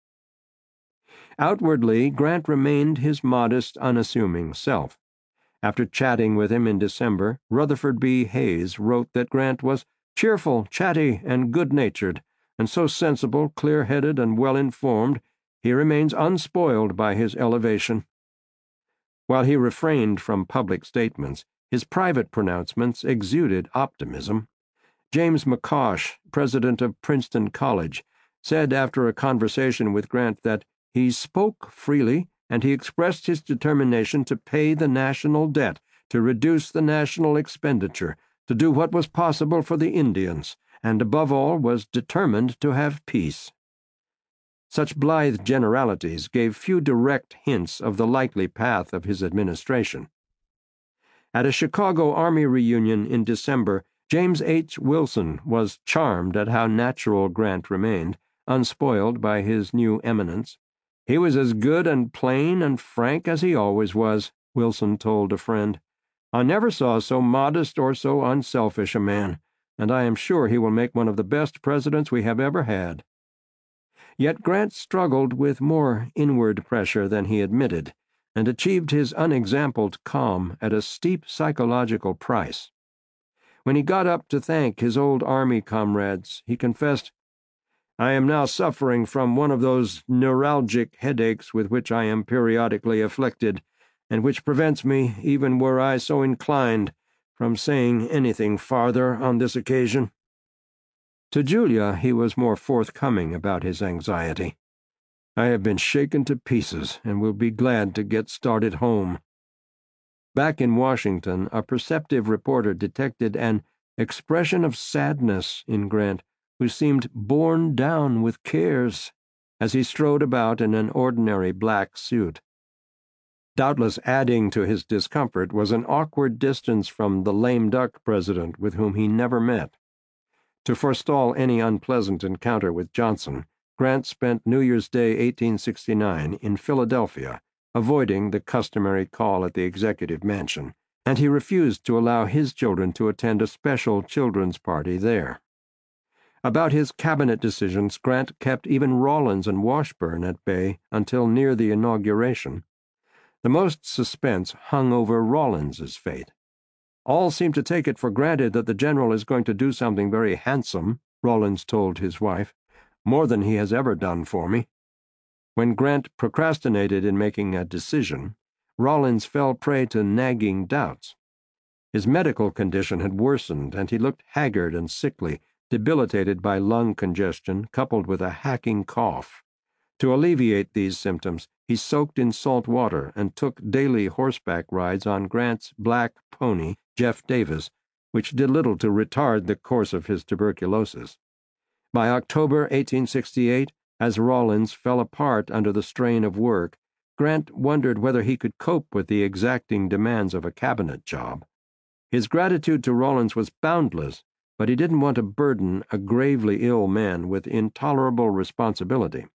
Outwardly, Grant remained his modest, unassuming self. After chatting with him in December, Rutherford B. Hayes wrote that Grant was cheerful, chatty, and good-natured, and so sensible, clear-headed, and well-informed, he remains unspoiled by his elevation. While he refrained from public statements, his private pronouncements exuded optimism. James McCosh, president of Princeton College, said after a conversation with Grant that he spoke freely and he expressed his determination to pay the national debt, to reduce the national expenditure, to do what was possible for the Indians, and above all was determined to have peace. Such blithe generalities gave few direct hints of the likely path of his administration. At a Chicago Army reunion in December, James H. Wilson was charmed at how natural Grant remained, unspoiled by his new eminence. "He was as good and plain and frank as he always was," Wilson told a friend. "I never saw so modest or so unselfish a man, and I am sure he will make one of the best presidents we have ever had." Yet Grant struggled with more inward pressure than he admitted, and achieved his unexampled calm at a steep psychological price. When he got up to thank his old Army comrades, he confessed, "I am now suffering from one of those neuralgic headaches with which I am periodically afflicted, and which prevents me, even were I so inclined, from saying anything farther on this occasion." To Julia he was more forthcoming about his anxiety. "I have been shaken to pieces, and will be glad to get started home." Back in Washington, a perceptive reporter detected an expression of sadness in Grant, who seemed borne down with cares, as he strode about in an ordinary black suit. Doubtless adding to his discomfort was an awkward distance from the lame duck president with whom he never met. To forestall any unpleasant encounter with Johnson, Grant spent New Year's Day eighteen sixty-nine in Philadelphia, avoiding the customary call at the Executive Mansion, and he refused to allow his children to attend a special children's party there. About his cabinet decisions, Grant kept even Rawlins and Washburn at bay until near the inauguration. The most suspense hung over Rawlins's fate. "All seem to take it for granted that the general is going to do something very handsome," Rawlins told his wife, "more than he has ever done for me." When Grant procrastinated in making a decision, Rawlins fell prey to nagging doubts. His medical condition had worsened, and he looked haggard and sickly, debilitated by lung congestion coupled with a hacking cough. To alleviate these symptoms, he soaked in salt water and took daily horseback rides on Grant's black pony, Jeff Davis, which did little to retard the course of his tuberculosis. By October eighteen sixty-eight, as Rawlins fell apart under the strain of work, Grant wondered whether he could cope with the exacting demands of a cabinet job. His gratitude to Rawlins was boundless, but he didn't want to burden a gravely ill man with intolerable responsibility.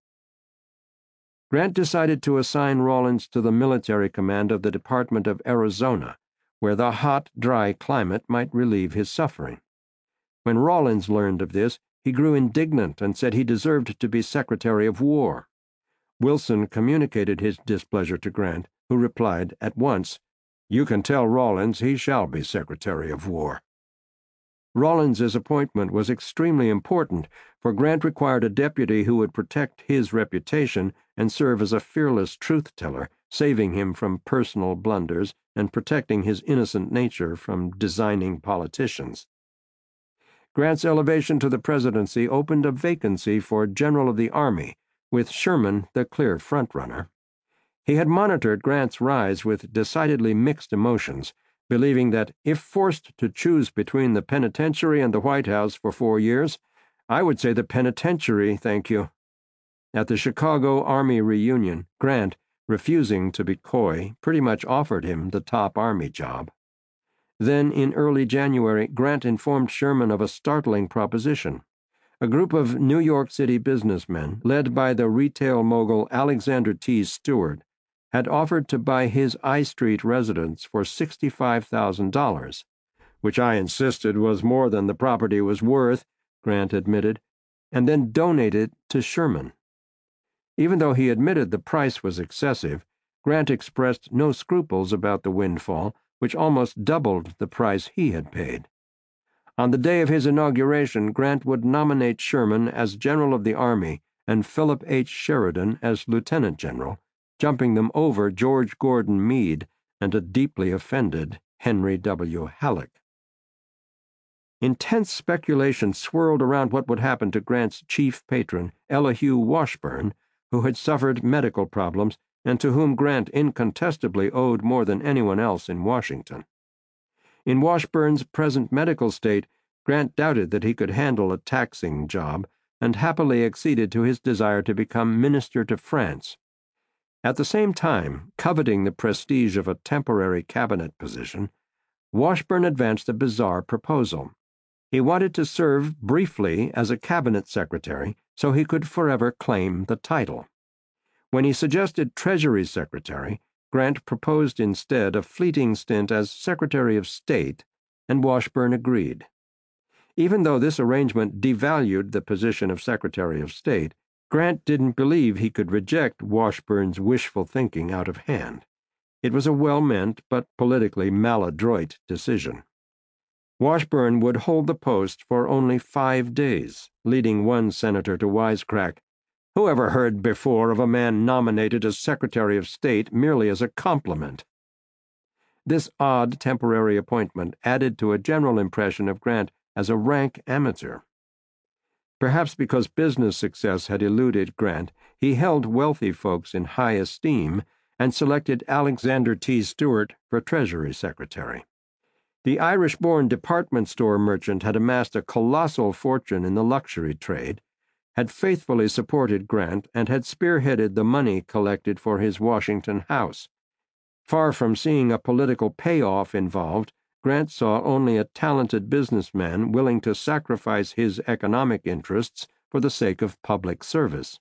Grant decided to assign Rawlins to the military command of the Department of Arizona, where the hot, dry climate might relieve his suffering. When Rawlins learned of this, he grew indignant and said he deserved to be Secretary of War. Wilson communicated his displeasure to Grant, who replied at once, "You can tell Rawlins he shall be Secretary of War." Rawlins's appointment was extremely important, for Grant required a deputy who would protect his reputation and serve as a fearless truth-teller, saving him from personal blunders and protecting his innocent nature from designing politicians. Grant's elevation to the presidency opened a vacancy for General of the Army, with Sherman the clear front-runner. He had monitored Grant's rise with decidedly mixed emotions, believing that if forced to choose between the penitentiary and the White House for four years, I would say the penitentiary, thank you. At the Chicago Army reunion, Grant, refusing to be coy, pretty much offered him the top Army job. Then, in early January, Grant informed Sherman of a startling proposition. A group of New York City businessmen, led by the retail mogul Alexander T. Stewart, had offered to buy his I Street residence for sixty-five thousand dollars, which I insisted was more than the property was worth, Grant admitted, and then donate it to Sherman. Even though he admitted the price was excessive, Grant expressed no scruples about the windfall, which almost doubled the price he had paid. On the day of his inauguration, Grant would nominate Sherman as General of the Army and Philip H. Sheridan as Lieutenant General, jumping them over George Gordon Meade and a deeply offended Henry W. Halleck. Intense speculation swirled around what would happen to Grant's chief patron, Elihu Washburn, who had suffered medical problems and to whom Grant incontestably owed more than anyone else in Washington. In Washburn's present medical state, Grant doubted that he could handle a taxing job and happily acceded to his desire to become minister to France. At the same time, coveting the prestige of a temporary cabinet position, Washburn advanced a bizarre proposal. He wanted to serve briefly as a cabinet secretary so he could forever claim the title. When he suggested Treasury Secretary, Grant proposed instead a fleeting stint as Secretary of State, and Washburn agreed. Even though this arrangement devalued the position of Secretary of State, Grant didn't believe he could reject Washburn's wishful thinking out of hand. It was a well-meant but politically maladroit decision. Washburn would hold the post for only five days, leading one senator to wisecrack, "Who ever heard before of a man nominated as Secretary of State merely as a compliment?" This odd temporary appointment added to a general impression of Grant as a rank amateur. Perhaps because business success had eluded Grant, he held wealthy folks in high esteem and selected Alexander T. Stewart for Treasury Secretary. The Irish-born department store merchant had amassed a colossal fortune in the luxury trade, had faithfully supported Grant, and had spearheaded the money collected for his Washington house. Far from seeing a political payoff involved, Grant saw only a talented businessman willing to sacrifice his economic interests for the sake of public service.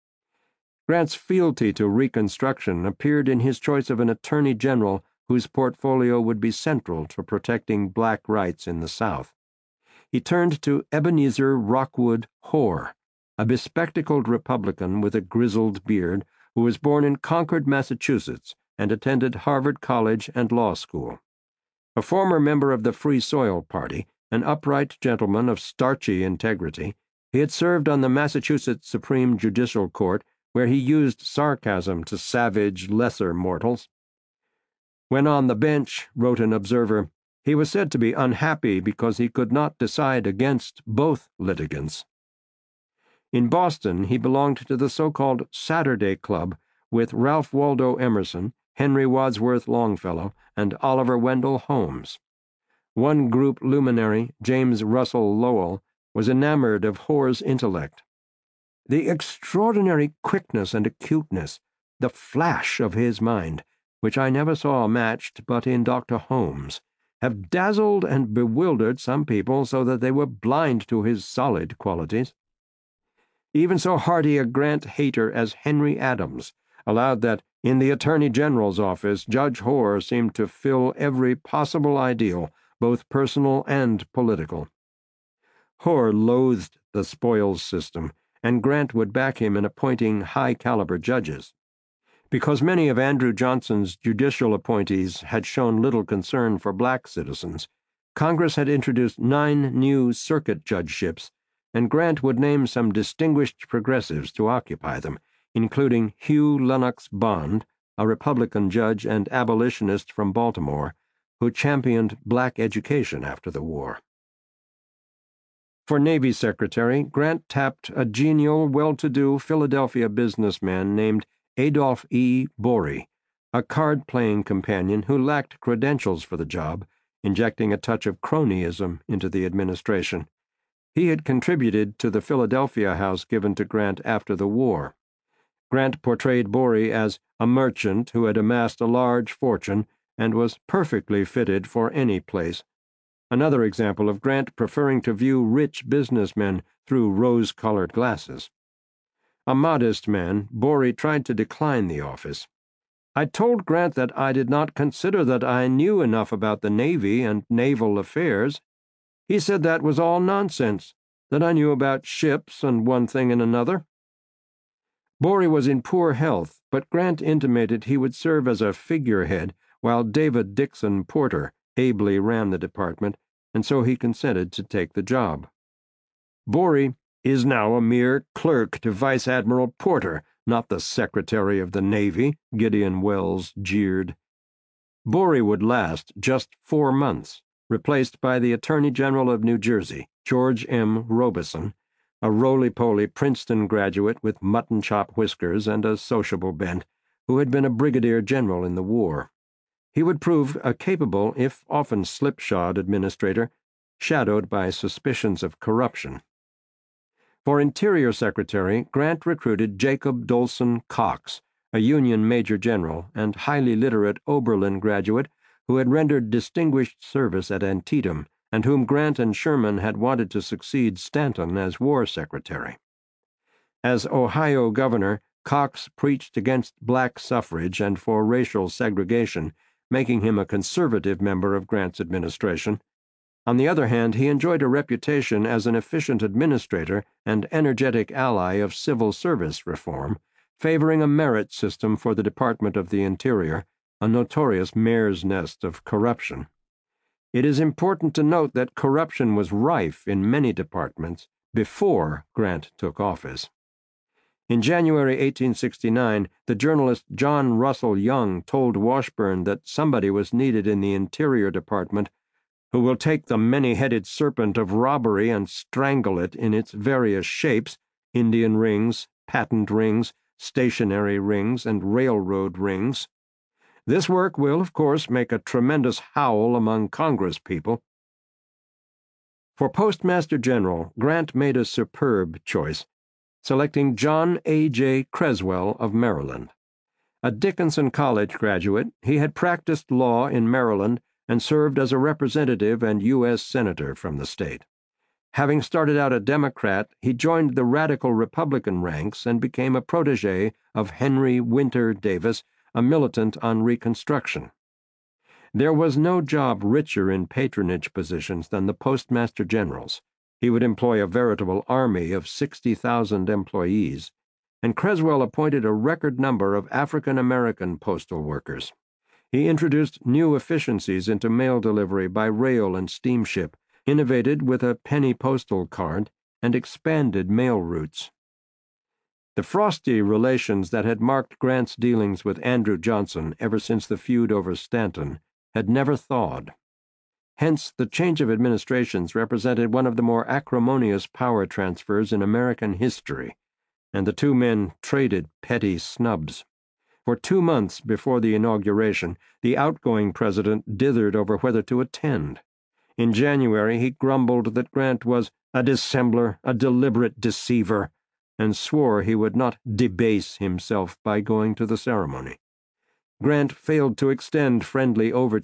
Grant's fealty to Reconstruction appeared in his choice of an attorney general whose portfolio would be central to protecting black rights in the South. He turned to Ebenezer Rockwood Hoar, a bespectacled Republican with a grizzled beard who was born in Concord, Massachusetts, and attended Harvard College and law school. A former member of the Free Soil Party, an upright gentleman of starchy integrity, he had served on the Massachusetts Supreme Judicial Court, where he used sarcasm to savage lesser mortals. When on the bench, wrote an observer, he was said to be unhappy because he could not decide against both litigants. In Boston, he belonged to the so-called Saturday Club with Ralph Waldo Emerson, Henry Wadsworth Longfellow, and Oliver Wendell Holmes. One group luminary, James Russell Lowell, was enamored of Hoar's intellect. The extraordinary quickness and acuteness, the flash of his mind, which I never saw matched but in Doctor Holmes, have dazzled and bewildered some people so that they were blind to his solid qualities. Even so hearty a Grant hater as Henry Adams allowed that in the Attorney General's office Judge Hoar seemed to fill every possible ideal, both personal and political. Hoar loathed the spoils system, and Grant would back him in appointing high-caliber judges. Because many of Andrew Johnson's judicial appointees had shown little concern for black citizens, Congress had introduced nine new circuit judgeships, and Grant would name some distinguished progressives to occupy them, including Hugh Lennox Bond, a Republican judge and abolitionist from Baltimore, who championed black education after the war. For Navy Secretary, Grant tapped a genial, well-to-do Philadelphia businessman named Adolph E. Bory, a card-playing companion who lacked credentials for the job, injecting a touch of cronyism into the administration. He had contributed to the Philadelphia house given to Grant after the war. Grant portrayed Bory as a merchant who had amassed a large fortune and was perfectly fitted for any place. Another example of Grant preferring to view rich businessmen through rose-colored glasses. A modest man, Bory tried to decline the office. I told Grant that I did not consider that I knew enough about the Navy and naval affairs. He said that was all nonsense, that I knew about ships and one thing and another. Bory was in poor health, but Grant intimated he would serve as a figurehead while David Dixon Porter ably ran the department, and so he consented to take the job. Bory is now a mere clerk to Vice Admiral Porter, not the Secretary of the Navy, Gideon Welles jeered. Bory would last just four months, replaced by the Attorney General of New Jersey, George M. Robeson, a roly-poly Princeton graduate with mutton-chop whiskers and a sociable bent, who had been a brigadier general in the war. He would prove a capable, if often slipshod, administrator, shadowed by suspicions of corruption. For Interior Secretary, Grant recruited Jacob Dolson Cox, a Union major general and highly literate Oberlin graduate who had rendered distinguished service at Antietam and whom Grant and Sherman had wanted to succeed Stanton as War Secretary. As Ohio governor, Cox preached against black suffrage and for racial segregation, making him a conservative member of Grant's administration. On the other hand, he enjoyed a reputation as an efficient administrator and energetic ally of civil service reform, favoring a merit system for the Department of the Interior, a notorious mare's nest of corruption. It is important to note that corruption was rife in many departments before Grant took office. In January eighteen sixty-nine, the journalist John Russell Young told Washburn that somebody was needed in the Interior Department who will take the many-headed serpent of robbery and strangle it in its various shapes, Indian rings, patent rings, stationary rings, and railroad rings. This work will, of course, make a tremendous howl among Congress people. For Postmaster General, Grant made a superb choice, selecting John A. J. Creswell of Maryland. A Dickinson College graduate, he had practiced law in Maryland and served as a representative and U S Senator from the state. Having started out a Democrat, he joined the radical Republican ranks and became a protege of Henry Winter Davis, a militant on Reconstruction. There was no job richer in patronage positions than the Postmaster General's. He would employ a veritable army of sixty thousand employees, and Creswell appointed a record number of African American postal workers. He introduced new efficiencies into mail delivery by rail and steamship, innovated with a penny postal card, and expanded mail routes. The frosty relations that had marked Grant's dealings with Andrew Johnson ever since the feud over Stanton had never thawed. Hence, the change of administrations represented one of the more acrimonious power transfers in American history, and the two men traded petty snubs. For two months before the inauguration, the outgoing president dithered over whether to attend. In January, he grumbled that Grant was a dissembler, a deliberate deceiver, and swore he would not debase himself by going to the ceremony. Grant failed to extend friendly overtures,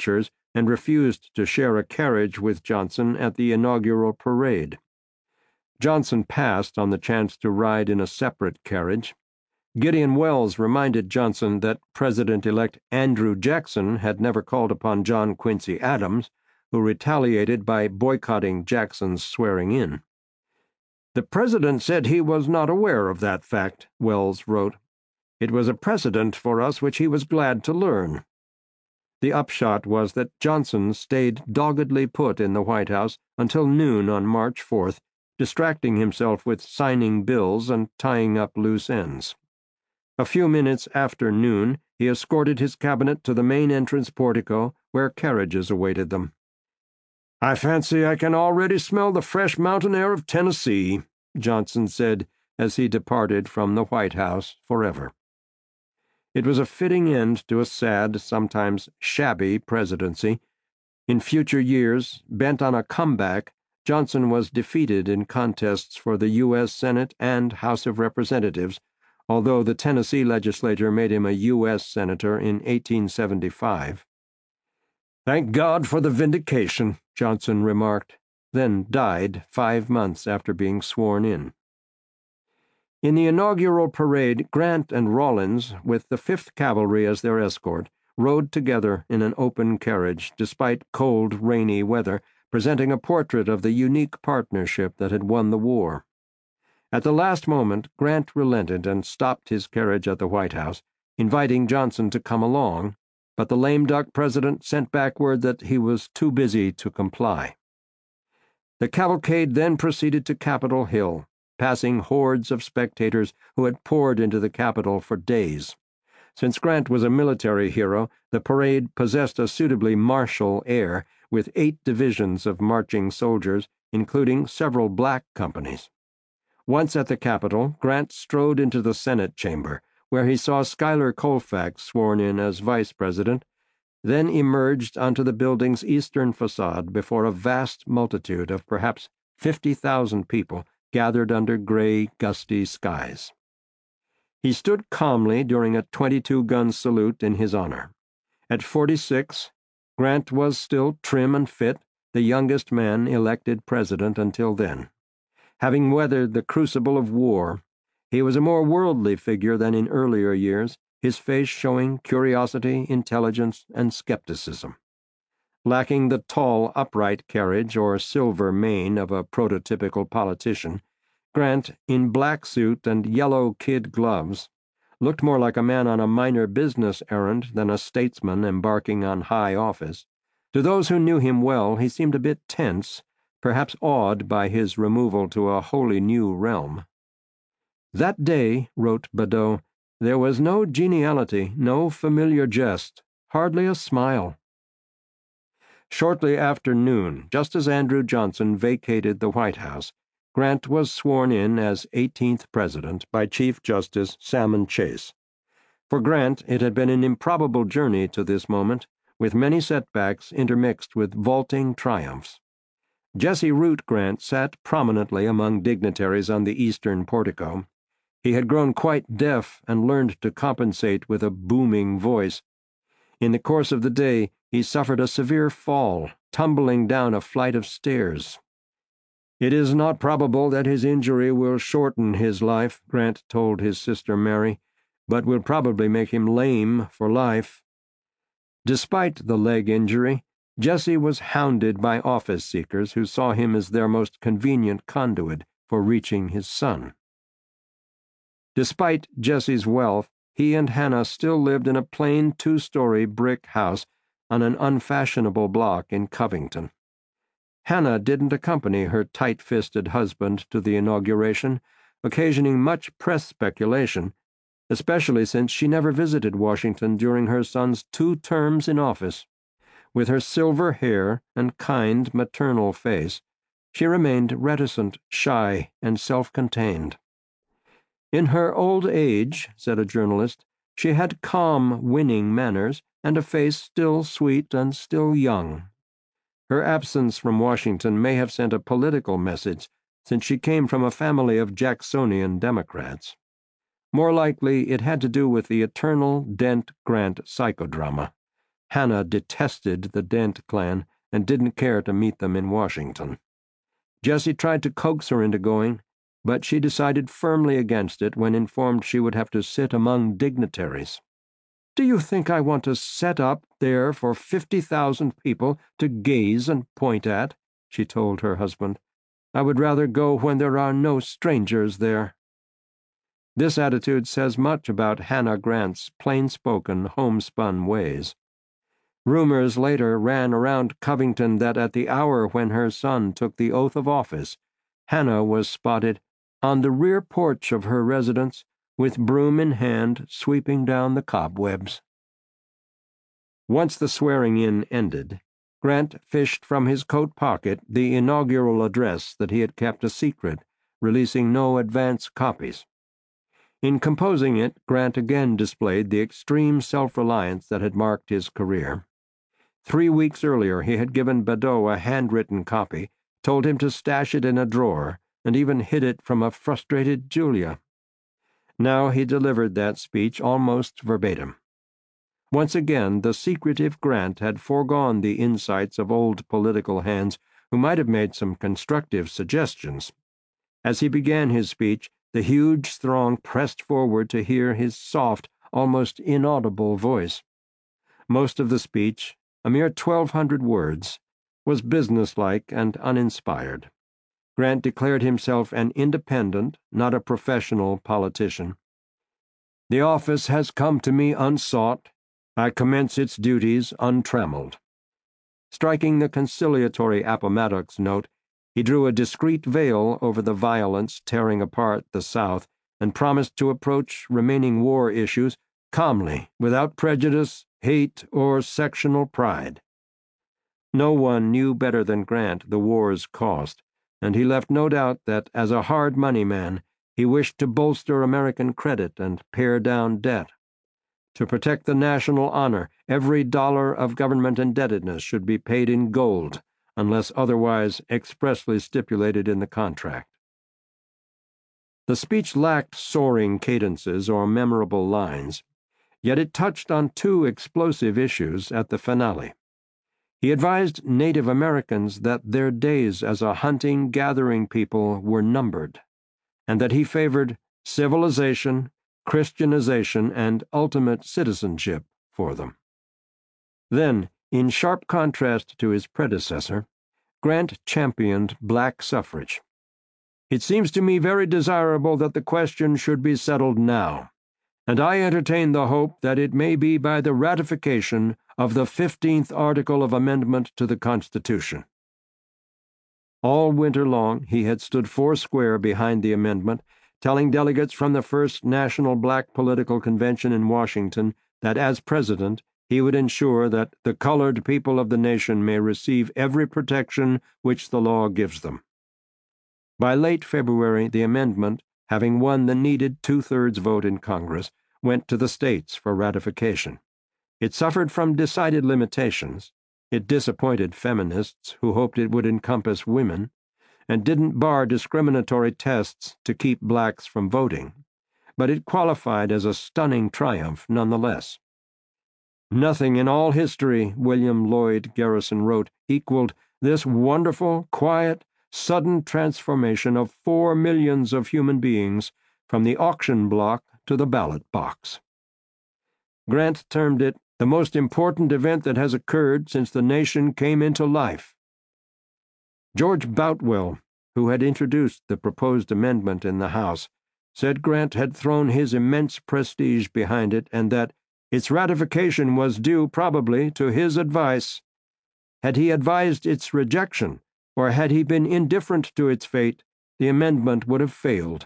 and refused to share a carriage with Johnson at the inaugural parade. Johnson passed on the chance to ride in a separate carriage. Gideon Welles reminded Johnson that President-elect Andrew Jackson had never called upon John Quincy Adams, who retaliated by boycotting Jackson's swearing-in. "The president said he was not aware of that fact," Welles wrote. "It was a precedent for us which he was glad to learn." The upshot was that Johnson stayed doggedly put in the White House until noon on March fourth, distracting himself with signing bills and tying up loose ends. A few minutes after noon, he escorted his cabinet to the main entrance portico, where carriages awaited them. "I fancy I can already smell the fresh mountain air of Tennessee," Johnson said as he departed from the White House forever. It was a fitting end to a sad, sometimes shabby presidency. In future years, bent on a comeback, Johnson was defeated in contests for the U S Senate and House of Representatives, although the Tennessee legislature made him a U S Senator in eighteen seventy-five. "Thank God for the vindication," Johnson remarked, then died five months after being sworn in. In the inaugural parade, Grant and Rawlins, with the Fifth Cavalry as their escort, rode together in an open carriage despite cold, rainy weather, presenting a portrait of the unique partnership that had won the war. At the last moment, Grant relented and stopped his carriage at the White House, inviting Johnson to come along, but the lame duck president sent back word that he was too busy to comply. The cavalcade then proceeded to Capitol Hill, passing hordes of spectators who had poured into the Capitol for days. Since Grant was a military hero, the parade possessed a suitably martial air, with eight divisions of marching soldiers, including several black companies. Once at the Capitol, Grant strode into the Senate chamber, where he saw Schuyler Colfax sworn in as vice president, then emerged onto the building's eastern facade before a vast multitude of perhaps fifty thousand people gathered under gray, gusty skies. He stood calmly during a twenty-two gun salute in his honor. At forty-six, Grant was still trim and fit, the youngest man elected president until then. Having weathered the crucible of war, he was a more worldly figure than in earlier years, his face showing curiosity, intelligence, and skepticism. Lacking the tall, upright carriage or silver mane of a prototypical politician, Grant, in black suit and yellow kid gloves, looked more like a man on a minor business errand than a statesman embarking on high office. To those who knew him well, he seemed a bit tense, perhaps awed by his removal to a wholly new realm. "That day," wrote Badeau, "there was no geniality, no familiar jest, hardly a smile." Shortly after noon, just as Andrew Johnson vacated the White House, Grant was sworn in as eighteenth President by Chief Justice Salmon Chase. For Grant, it had been an improbable journey to this moment, with many setbacks intermixed with vaulting triumphs. Jesse Root Grant sat prominently among dignitaries on the eastern portico. He had grown quite deaf and learned to compensate with a booming voice. In the course of the day, he suffered a severe fall, tumbling down a flight of stairs. "It is not probable that his injury will shorten his life," Grant told his sister Mary, "but will probably make him lame for life." Despite the leg injury, Jesse was hounded by office seekers who saw him as their most convenient conduit for reaching his son. Despite Jesse's wealth, he and Hannah still lived in a plain two-story brick house on an unfashionable block in Covington. Hannah didn't accompany her tight-fisted husband to the inauguration, occasioning much press speculation, especially since she never visited Washington during her son's two terms in office. With her silver hair and kind maternal face, she remained reticent, shy, and self-contained. "In her old age," said a journalist, "she had calm, winning manners and a face still sweet and still young." Her absence from Washington may have sent a political message, since she came from a family of Jacksonian Democrats. More likely, it had to do with the eternal Dent-Grant psychodrama. Hannah detested the Dent clan and didn't care to meet them in Washington. Jessie tried to coax her into going, but she decided firmly against it when informed she would have to sit among dignitaries. "Do you think I want to set up there for fifty thousand people to gaze and point at?" she told her husband. "I would rather go when there are no strangers there." This attitude says much about Hannah Grant's plain-spoken, homespun ways. Rumors later ran around Covington that at the hour when her son took the oath of office, Hannah was spotted on the rear porch of her residence with broom in hand sweeping down the cobwebs. Once the swearing-in ended, Grant fished from his coat pocket the inaugural address that he had kept a secret, releasing no advance copies. In composing it, Grant again displayed the extreme self-reliance that had marked his career. Three weeks earlier he had given Badeau a handwritten copy, told him to stash it in a drawer, and even hid it from a frustrated Julia. Now he delivered that speech almost verbatim. Once again, the secretive Grant had foregone the insights of old political hands who might have made some constructive suggestions. As he began his speech, the huge throng pressed forward to hear his soft, almost inaudible voice. Most of the speech, a mere twelve hundred words, was businesslike and uninspired. Grant declared himself an independent, not a professional politician. "The office has come to me unsought. I commence its duties untrammeled." Striking the conciliatory Appomattox note, he drew a discreet veil over the violence tearing apart the South and promised to approach remaining war issues calmly, without prejudice, hate, or sectional pride. No one knew better than Grant the war's cost, and he left no doubt that, as a hard money man, he wished to bolster American credit and pare down debt. To protect the national honor, every dollar of government indebtedness should be paid in gold, unless otherwise expressly stipulated in the contract. The speech lacked soaring cadences or memorable lines, yet it touched on two explosive issues at the finale. He advised Native Americans that their days as a hunting-gathering people were numbered, and that he favored civilization, Christianization, and ultimate citizenship for them. Then, in sharp contrast to his predecessor, Grant championed black suffrage. "It seems to me very desirable that the question should be settled now, and I entertain the hope that it may be by the ratification of the fifteenth article of amendment to the Constitution." All winter long he had stood foursquare behind the amendment, telling delegates from the first National Black Political Convention in Washington that as president he would ensure that the colored people of the nation may receive every protection which the law gives them. By late February, the amendment, having won the needed two-thirds vote in Congress, went to the states for ratification. It suffered from decided limitations. It disappointed feminists who hoped it would encompass women, and didn't bar discriminatory tests to keep blacks from voting, but it qualified as a stunning triumph nonetheless. "Nothing in all history," William Lloyd Garrison wrote, "equaled this wonderful, quiet, sudden transformation of four millions of human beings from the auction block to the ballot box." Grant termed it the most important event that has occurred since the nation came into life. George Boutwell, who had introduced the proposed amendment in the House, said Grant had thrown his immense prestige behind it and that its ratification was due probably to his advice. Had he advised its rejection, or had he been indifferent to its fate, the amendment would have failed.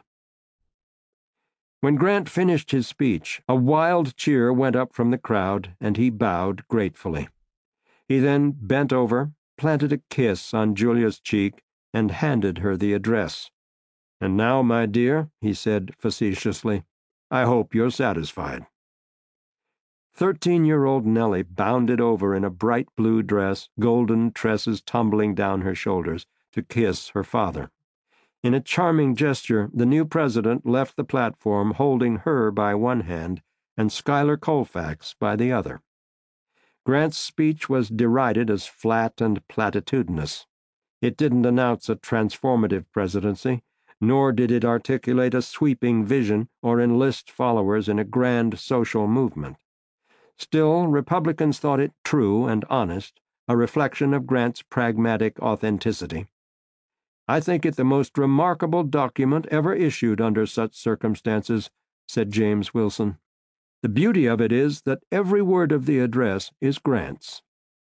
When Grant finished his speech, a wild cheer went up from the crowd, and he bowed gratefully. He then bent over, planted a kiss on Julia's cheek, and handed her the address. "And now, my dear," he said facetiously, "I hope you're satisfied." Thirteen-year-old Nellie bounded over in a bright blue dress, golden tresses tumbling down her shoulders, to kiss her father. In a charming gesture, the new president left the platform holding her by one hand and Schuyler Colfax by the other. Grant's speech was derided as flat and platitudinous. It didn't announce a transformative presidency, nor did it articulate a sweeping vision or enlist followers in a grand social movement. Still, Republicans thought it true and honest, a reflection of Grant's pragmatic authenticity. "I think it the most remarkable document ever issued under such circumstances," said James Wilson. "The beauty of it is that every word of the address is Grant's."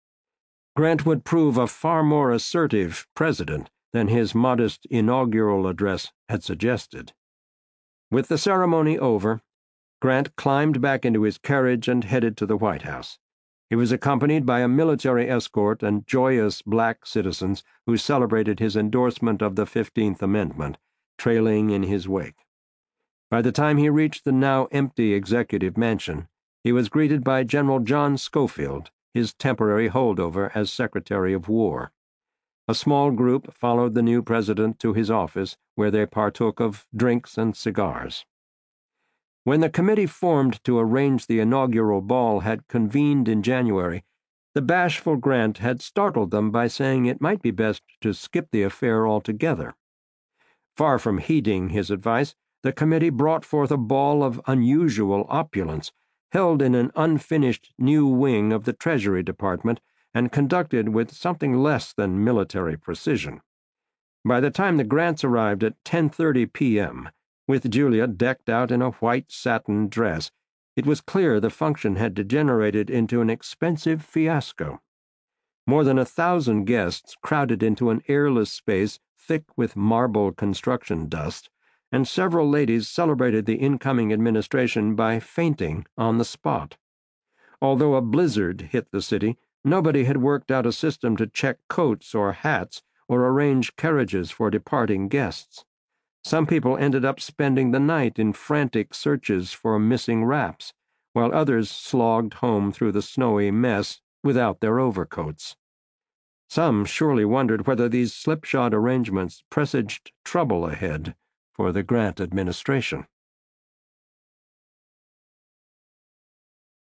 Grant would prove a far more assertive president than his modest inaugural address had suggested. With the ceremony over, Grant climbed back into his carriage and headed to the White House. He was accompanied by a military escort and joyous black citizens who celebrated his endorsement of the fifteenth Amendment, trailing in his wake. By the time he reached the now empty executive mansion, he was greeted by General John Schofield, his temporary holdover as Secretary of War. A small group followed the new president to his office, where they partook of drinks and cigars. When the committee formed to arrange the inaugural ball had convened in January, the bashful Grant had startled them by saying it might be best to skip the affair altogether. Far from heeding his advice, the committee brought forth a ball of unusual opulence, held in an unfinished new wing of the Treasury Department and conducted with something less than military precision. By the time the Grants arrived at ten thirty p.m., with Julia decked out in a white satin dress, it was clear the function had degenerated into an expensive fiasco. More than a thousand guests crowded into an airless space thick with marble construction dust, and several ladies celebrated the incoming administration by fainting on the spot. Although a blizzard hit the city, nobody had worked out a system to check coats or hats or arrange carriages for departing guests. Some people ended up spending the night in frantic searches for missing wraps, while others slogged home through the snowy mess without their overcoats. Some surely wondered whether these slipshod arrangements presaged trouble ahead for the Grant administration.